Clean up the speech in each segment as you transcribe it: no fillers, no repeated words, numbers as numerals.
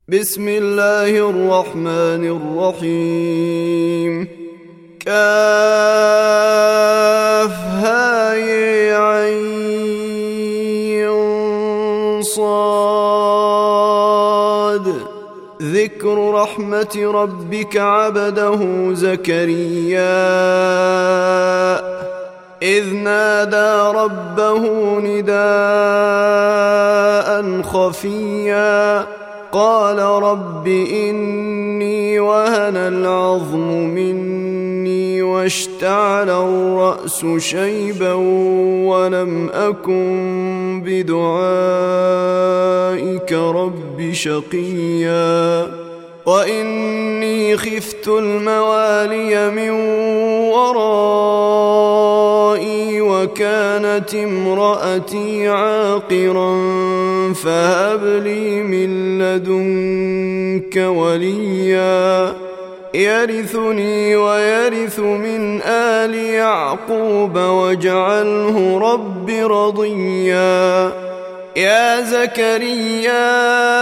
بسم الله الرحمن الرحيم. كافها يا عين صاد. ذكر رحمة ربك عبده زكريا إذ نادى ربه نداء خفيا قال رب إني وهن العظم مني واشتعل الرأس شيبا ولم أكن بدعائك رب شقيا وإني خفت الموالي من ورائي وكانت امرأتي عاقرا فهب لي من لدنك وليا يرثني ويرث من آل يعقوب واجعله رب رضيا. يا زكريا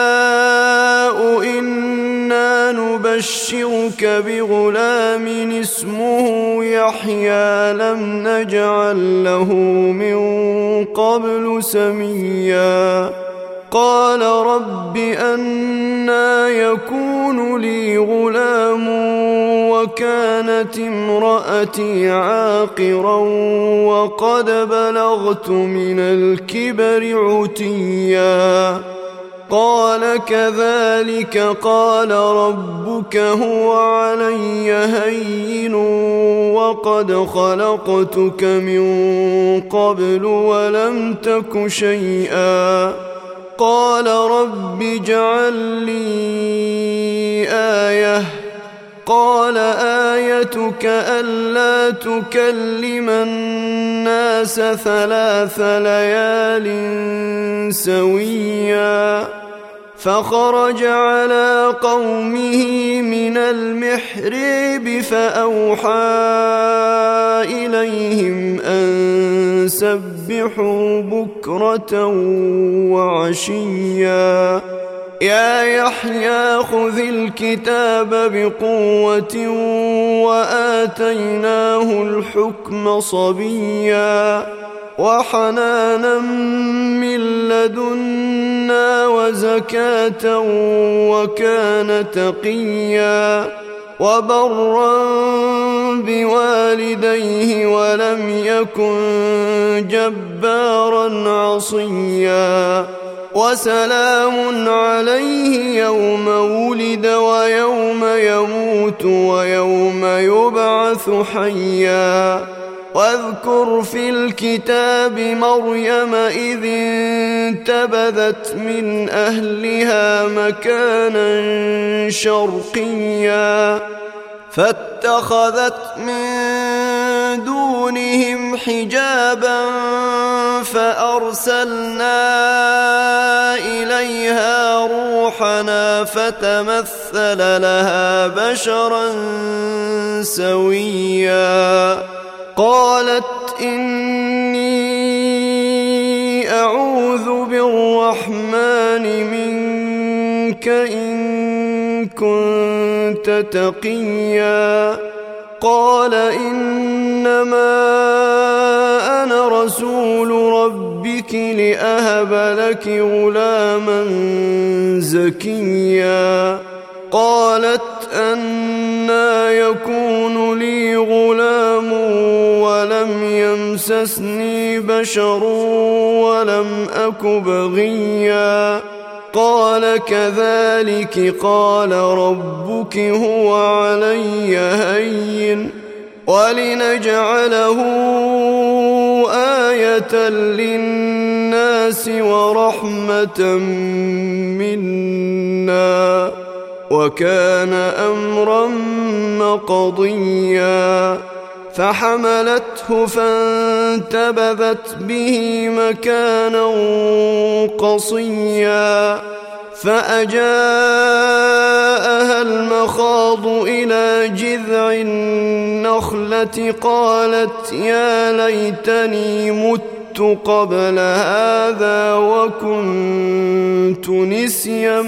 إنا نبشرك بغلام اسمه يحيى لم نجعل له من قبل سميا قال رب أنى يكون لي غلام وكانت امرأتي عاقرا وقد بلغت من الكبر عتيا قال كذلك قال ربك هو علي هين وقد خلقتك من قبل ولم تك شيئا قال رب اجعل لي آية قال آيتك ألا تكلم الناس 3 ليال سويا فخرج على قومه من المحراب فأوحى إليهم أن سبحوا بكرة وعشيا يا يحيى خذ الكتاب بقوة وآتيناه الحكم صبيا وحنانا من لدنا وزكاة وكان تقيا وبرا بوالديه ولم يكن جبارا عصيا وسلام عليه يوم ولد ويوم يموت ويوم يبعث حيا واذكر في الكتاب مريم إذ انتبذت من أهلها مكانا شرقيا فاتخذت من دونهم حجابا فأرسلنا إليها روحنا فتمثل لها بشرا سويا قالت إني أعوذ بالرحمن منك إن كنت تقيا قال إنما أنا رسول ربك لأهب لك غلاما زكيا قالت أنى يكون لي غلام ولم يمسسني بشر ولم أك بغيا قال كذلك قال ربك هو علي هين ولنجعله آية للناس ورحمة منا وكان أمرا مقضيا فحملته فانتبذت به مكانا قصيا فأجاءها المخاض إلى جذع النخلة قالت يا ليتني مت مت قبل هذا وكنت نسيا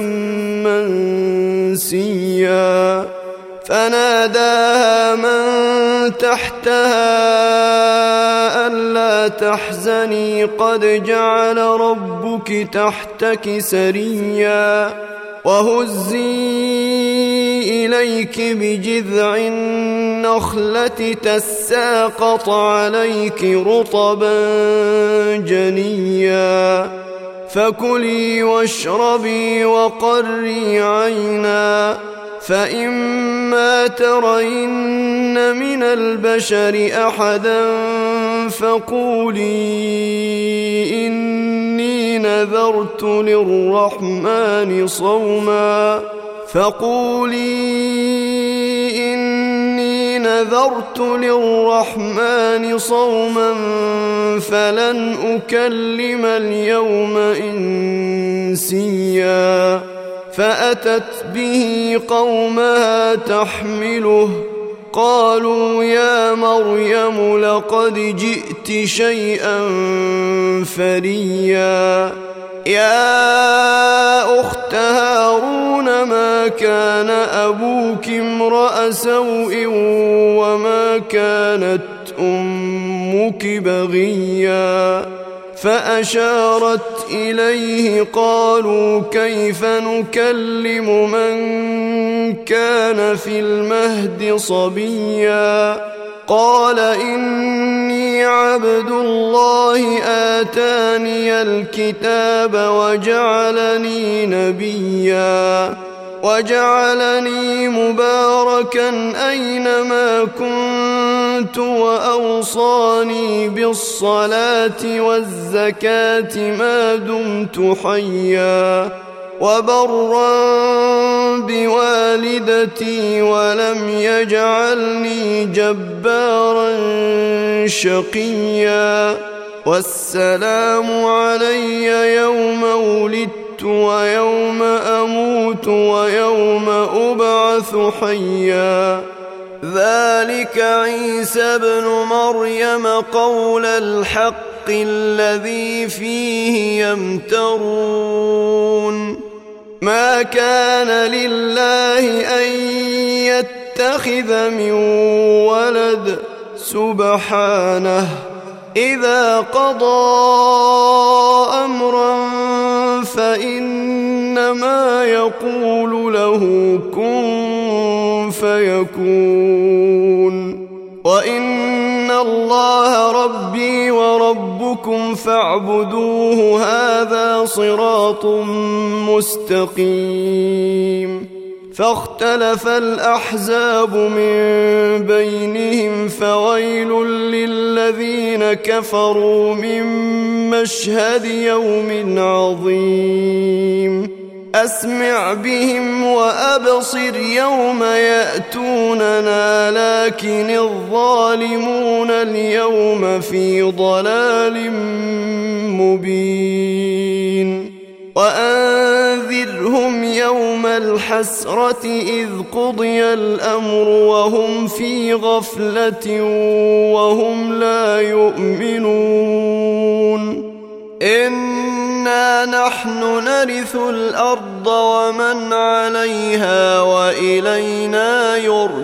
منسيا فناداها من تحتها ألا تحزني قد جعل ربك تحتك سريا وهزي إليك بجذع النخلة تساقط عليك رطبا جنيا فكلي واشربي وقري عينا فإما ترين من البشر أحدا فقولي إني نذرت للرحمن صوما فلن أكلم اليوم إنسيا فأتت به قومها تحمله قالوا يا مريم لقد جئت شيئا فريا يا أخت هارون ما كان أبوك امرأ سوء وما كانت أمك بغيا فأشارت إليه قالوا كيف نكلم من كان في المهد صبيا قال إني عبد الله آتاني الكتاب وجعلني نبيا وجعلني مباركا أينما كنت وأوصاني بالصلاة والزكاة ما دمت حيا وبرا بوالدتي ولم يجعلني جبارا شقيا والسلام علي يوم ولدت ويوم أموت ويوم أبعث حيا ذلك عيسى ابن مريم قول الحق الذي فيه يمترون ما كان لله أن يتخذ من ولد سبحانه إذا قضى أمرا فإنما يقول له كن فيكون وإن الله ربي وربكم فاعبدوه هذا صراط مستقيم فاختلف الأحزاب من بينهم فويل للذين كفروا من مشهد يوم عظيم أسمع بهم وأبصر يوم يأتوننا لكن الظالمون اليوم في ضلال مبين وأنذرهم يوم الحسرة إذ قضي الأمر وهم في غفلة وهم لا يؤمنون إنا نحن نرث الأرض ومن عليها وإلينا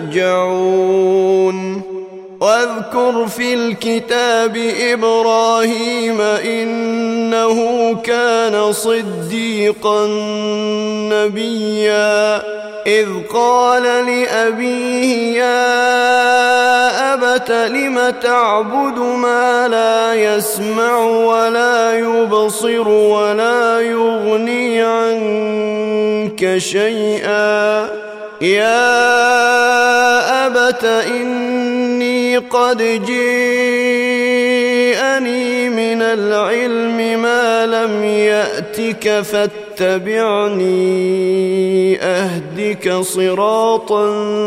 يرجعون واذكر في الكتاب إبراهيم إنه كان صديقا نبيا إذ قال لأبيه يا أبت لم تعبد ما لا يسمع ولا يبصر ولا يغني عنك شيئا يا أبت إني قد جيءني من العلم ما لم يأتك فاتبعني أهدك صراطا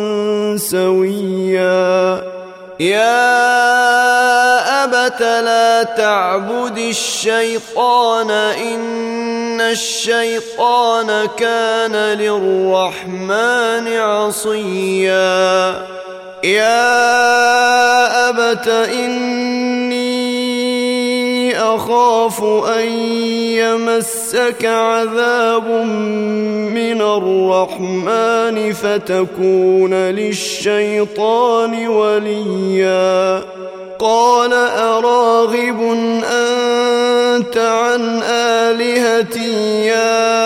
سويا يا أبت لا تعبد الشيطان إن الشيطان كان للرحمن عصيا يا أبت إني أخاف أن يمسك عذاب من الرحمن فتكون للشيطان وليا قال أراغب أنت عن آلهتي يا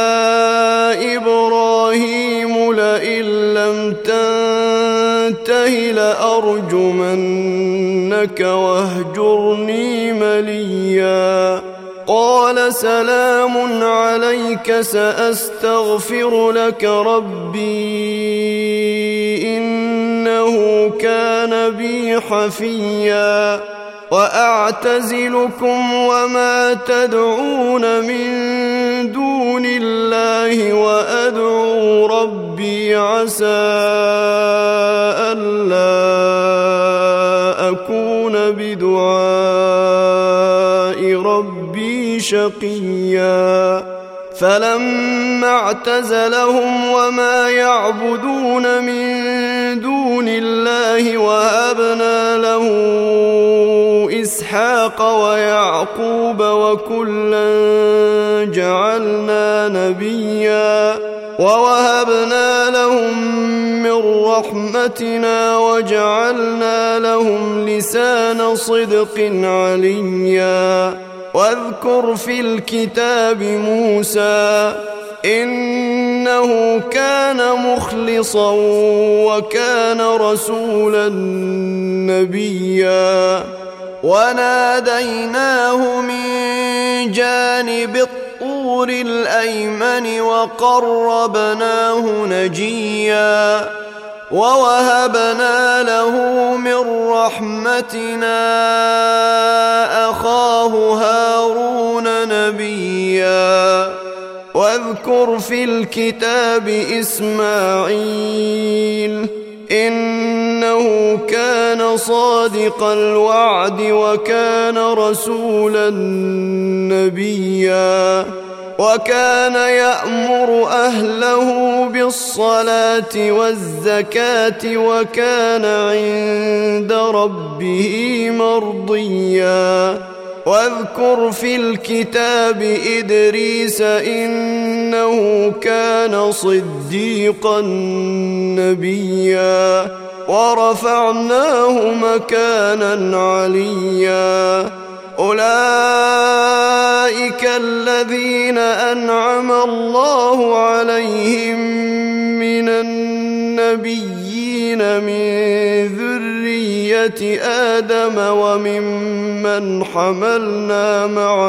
إبراهيم لئن لم تنته لأرجمنك واهجرني مليا قال سلام عليك سأستغفر لك ربي إنه كان بي حفيا وأعتزلكم وما تدعون من دون الله وأدعو ربي عسى ألا أكون بدعاء ربي شقيا فلما اعتزلهم وما يعبدون من دون الله وهبنا له إسحاق ويعقوب وكلا جعلنا نبيا ووهبنا لهم من رحمتنا وجعلنا لهم لسان صدق عليا واذكر في الكتاب موسى إنه كان مخلصا وكان رسولا نبيا وناديناه من جانب الطور الأيمن وقربناه نجيا ووهبنا له من رحمتنا أخاه هارون نبيا واذكر في الكتاب إسماعيل إنه كان صادق الوعد وكان رسولا نبيا وكان يأمر أهله بالصلاة والزكاة وكان عند ربه مرضيا واذكر في الكتاب إدريس إنه كان صديقا نبيا ورفعناه مكانا عليا أولئك الذين أنعم الله عليهم من النبيين من ذرية آدم ومن حملنا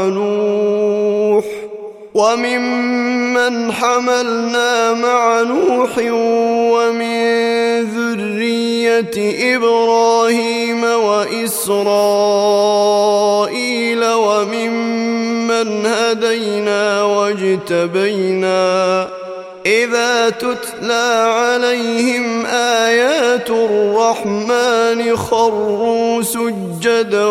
مع نوح ومن ذرية إبراهيم وإسرائيل وممن هدينا واجتبينا إذا تتلى عليهم آيات الرحمن خروا سجدا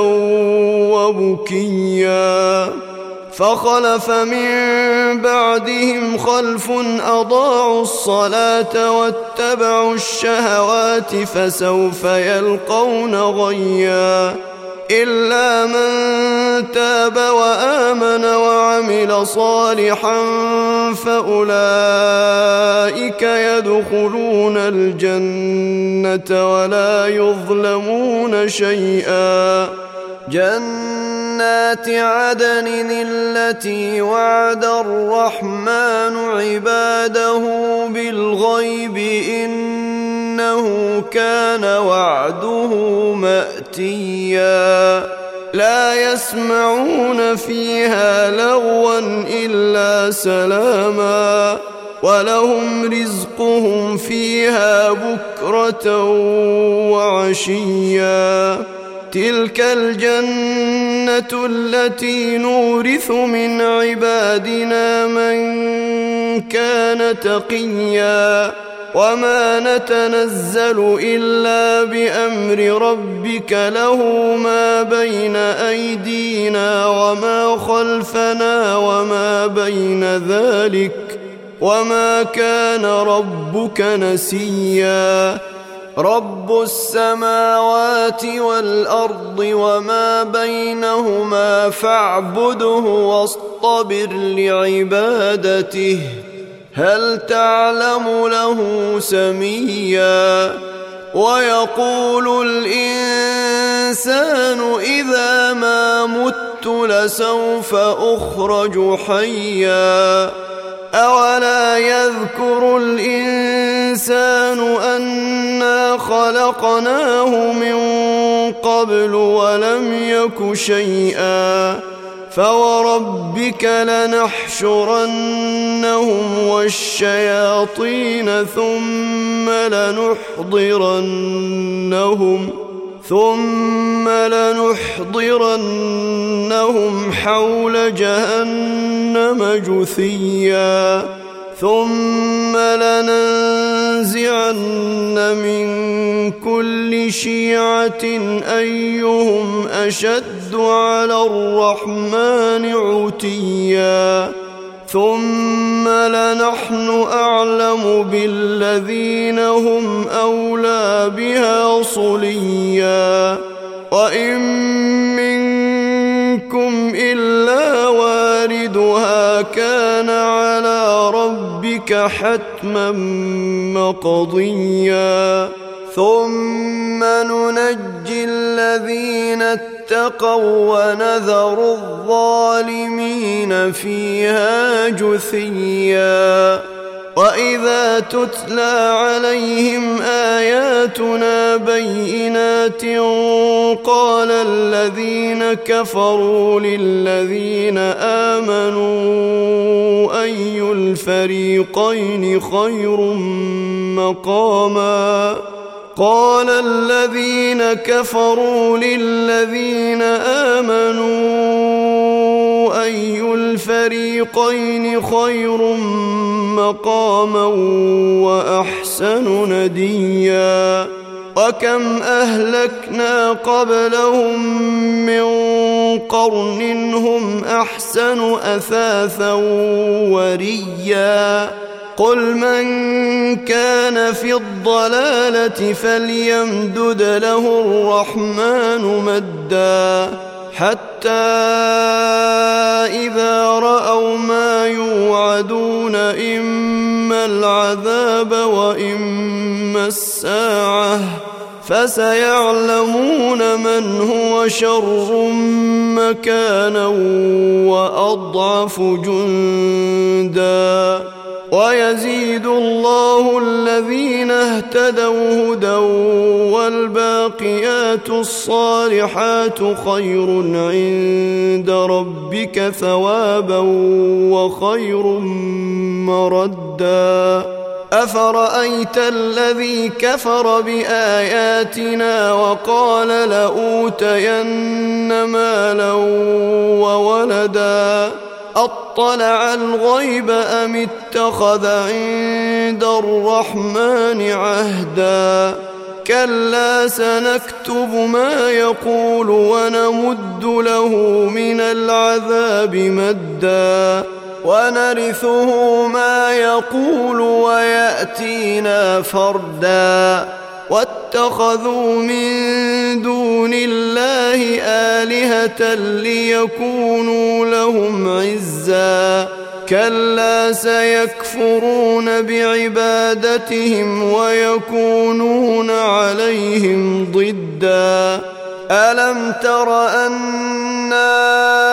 وبكيا فخلف من بعدهم خلف أضاعوا الصلاة واتبعوا الشهوات فسوف يلقون غيا إلا من تاب وآمن وعمل صالحا فأولئك يدخلون الجنة ولا يظلمون شيئا جنات عدن التي وعد الرحمن عباده بالغيب إنه كان وعده مأتيا لا يسمعون فيها لغوا إلا سلاما ولهم رزقهم فيها بكرة وعشيا تلك الجنة التي نورث من عبادنا من كان تقيا وما نتنزل إلا بأمر ربك له ما بين أيدينا وما خلفنا وما بين ذلك وما كان ربك نسيا رب السماوات والأرض وما بينهما فاعبده واصطبر لعبادته هل تعلم له سميا ويقول الإنسان إذا ما مت لسوف أخرج حيا أولا يذكر الإنسان أنا خلقناه من قبل ولم يك شيئا فوربك لنحشرنهم والشياطين ثم لنحضرنهم حول جهنم جثيا ثم لننزعن من كل شيعة أيهم أشد على الرحمن عتيا ثم لنحن أعلم بالذين هم أولى بها صليا وإن منكم إلا واردها كان على ربك حتما مقضيا ثم ننجي الذين اتقوا ونذر الظالمين فيها جثيا وإذا تتلى عليهم آياتنا بينات قال الذين كفروا للذين آمنوا أي الفريقين خير مقاما قال الذين كفروا للذين آمنوا أي الفريقين خير مقاما وأحسن نديا وكم أهلكنا قبلهم من قرن هم أحسن أثاثا وريا قل من كان في الضلالة فليمدد له الرحمن مدا حتى إذا رأوا ما يوعدون إما العذاب وإما الساعة فسيعلمون من هو شر مكانا وأضعف جندا ويزيد الله الذين اهتدوا هدى والباقيات الصالحات خير عند ربك ثوابا وخير مردا أفرأيت الذي كفر بآياتنا وقال لأوتين مالا وولدا أطلع الغيب أم اتخذ عند الرحمن عهدا كلا سنكتب ما يقول ونمد له من العذاب مدا ونرثه ما يقول ويأتينا فردا واتخذوا من دون الله آلهة ليكونوا لهم عزا كلا سيكفرون بعبادتهم ويكونون عليهم ضدا ألم تر أنا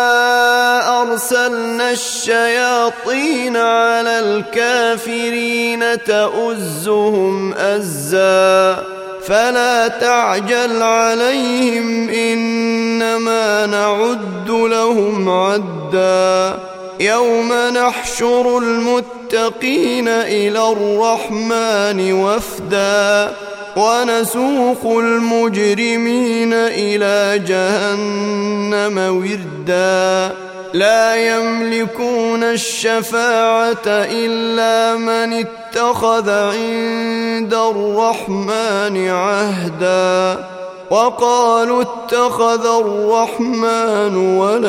أرسلنا الشياطين على الكافرين تؤزهم أزا فلا تعجل عليهم إنما نعد لهم عدا يوم نحشر المتقين إلى الرحمن وفدا ونسوق المجرمين إلى جهنم وردا لا يملكون الشفاعة إلا من اتخذ عند الرحمن عهدا وقالوا اتخذ الرحمن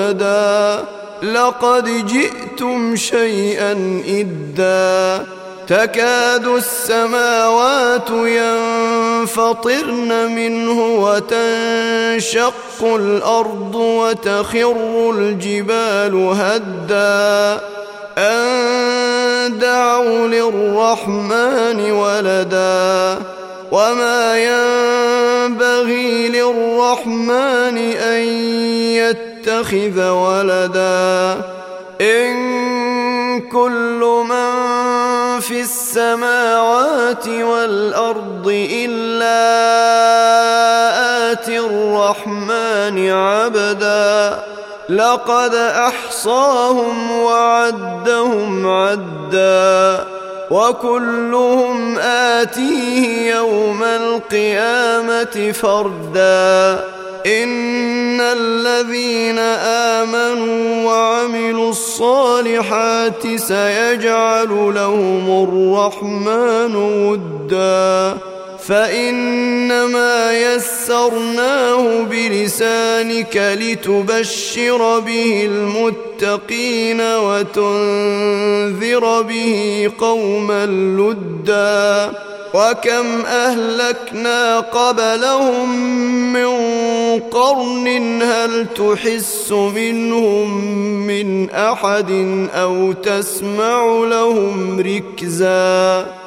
ولدا لقد جئتم شيئا إدا تكاد السماوات ينفطرن منه وتنشق الأرض وتخر الجبال هدا أن دعوا للرحمن ولدا وما ينبغي للرحمن أن يتخذ ولدا إن كل من في السماوات والأرض إلا آتي الرحمن عبدا لقد أحصاهم وعدهم عدا وكلهم آتيه يوم القيامة فردا إن الذين آمنوا وعملوا الصالحات سيجعل لهم الرحمن ودا فإنما يسرناه بلسانك لتبشر به المتقين وتنذر به قوما لدا وكم أهلكنا قبلهم من قرن هل تحس منهم من أحد أو تسمع لهم ركزا